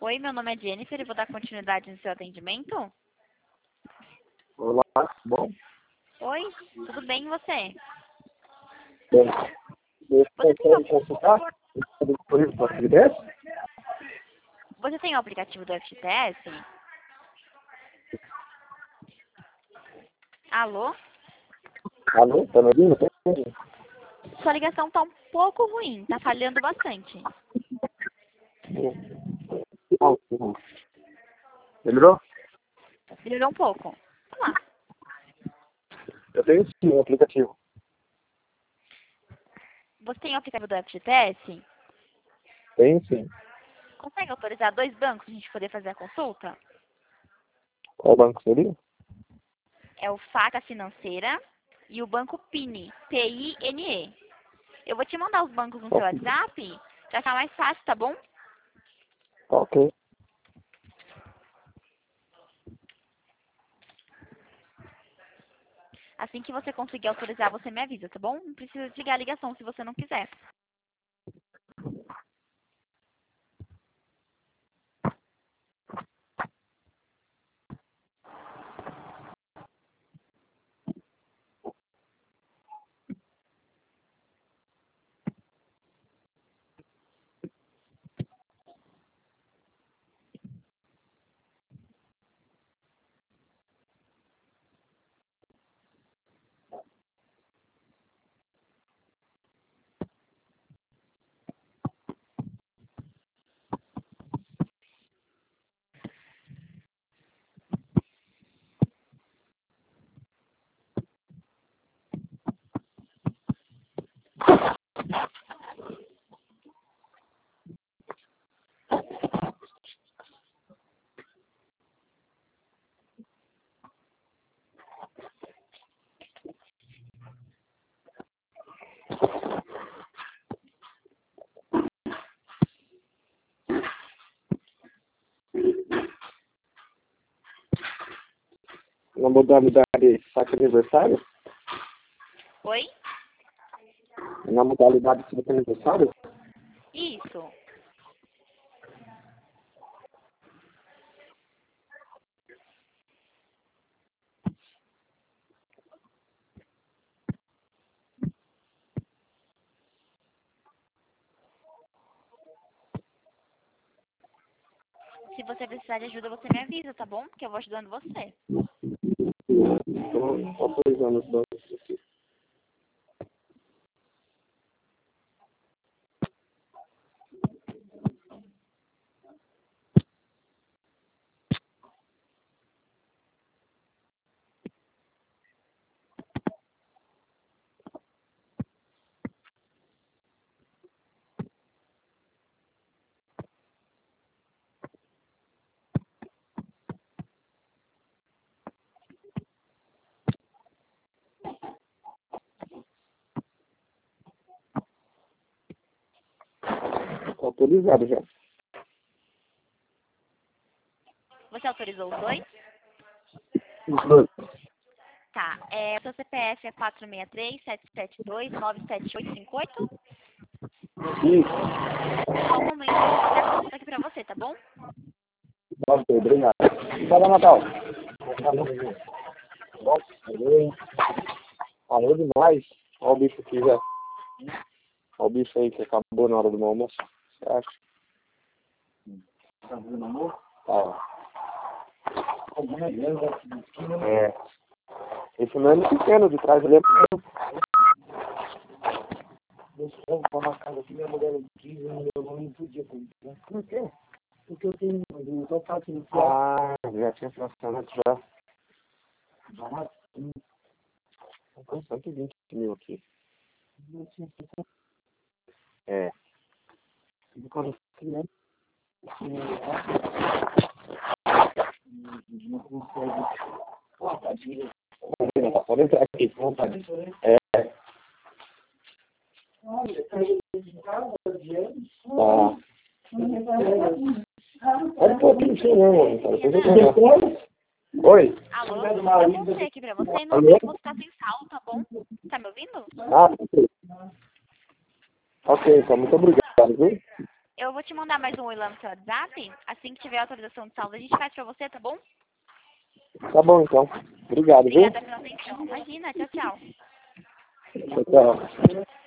Oi, meu nome é Jennifer e vou dar continuidade no seu atendimento. Olá, tudo bom? Oi, tudo bem e você? Bem, você Você tem, consegue consultar por isso para FGTS? você tem o aplicativo do FGTS? Alô? Alô, tá me ouvindo? Tá me ouvindo? Sua ligação tá um pouco ruim, tá falhando bastante. Sim. Melhorou? Melhorou um pouco. Vamos lá. Eu tenho sim um aplicativo. Você tem o aplicativo do FGTS? Tenho sim. Consegue autorizar 2 bancos pra gente poder fazer a consulta? Qual banco seria? É o Faca Financeira e o Banco Pine, P-I-N-E. Eu vou te mandar os bancos no seu WhatsApp pra ficar mais fácil, tá bom? Tá ok. Assim que você conseguir autorizar, você me avisa, tá bom? Não precisa desligar a ligação se você não quiser. Na modalidade saque aniversário? Oi? Na modalidade saque aniversário? Isso. Se você precisar de ajuda, você me avisa, tá bom? Que eu vou ajudando você. Estou autorizando os bancos aqui. Autorizado já. Você autorizou os dois? Os dois. Tá. Seu CPF é 463-772-97858? Isso. Só um momento, eu vou fazer a consulta aqui pra você, tá bom? Ok, obrigado. Fala, Natal. Nossa, falou demais. Olha o bicho aqui já. Olha o bicho aí que acabou na hora do meu almoço. Você acha? Tá vendo, amor? Tá. É. Esse não é pequeno, de trás ele é pequeno. Deixa eu para uma casa aqui, minha mulher quis, eu não podia comprar. Por quê? Porque eu tenho um total aqui no final. Ah, já tinha financiamento já. Barato? Tem 120 mil aqui. É. Quando né? Não consegue. Pô, tadinho. Pode entrar aqui, com vontade. É. Olha, tá aí em casa, adiante. Tá. Pode pôr aqui no seu nome, cara. Depois. Oi? Alô? Eu mostrei aqui pra você e no momento você tá sem saldo, tá bom? Tá me ouvindo? Ah, ok. Ok, então, muito obrigado, viu? Eu eu vou te mandar mais um oi lá no seu WhatsApp. Assim que tiver autorização de saldo, a gente faz pra você, tá bom? Tá bom, então. Obrigado, viu? Obrigada pela atenção. Imagina, tchau, tchau. Tchau, tchau.